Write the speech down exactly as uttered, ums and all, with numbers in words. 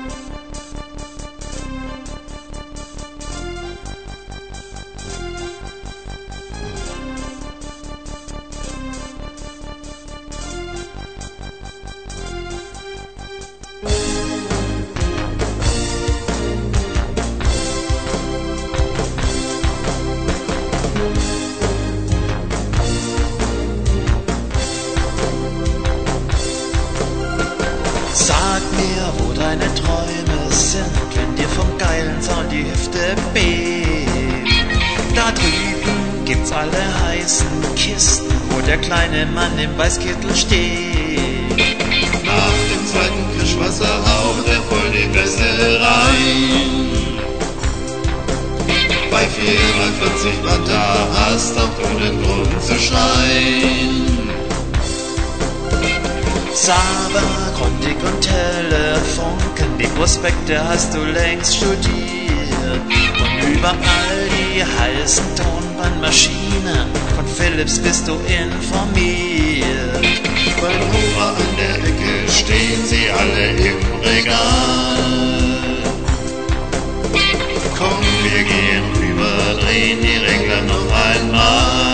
Sag mir, wo deine Träume sind, wenn dir vom geilen Sound die Hüfte bebt. Da drüben gibt's alle heißen Kisten, wo der kleine Mann im Weißkittel steht. Nach dem zweiten Kirschwasser haut er voll die Beste rein. Bei vierhundertvierzig Watt, da hast auch du den Grund zu schreien. Saber, Grundig und Telefunken, die Prospekte hast du längst studiert. Und überall die heißen Tonbandmaschinen, von Philips bist du informiert. Beim Hofer an der Ecke stehen sie alle im Regal. Komm, wir gehen rüber, drehen die Regler noch einmal.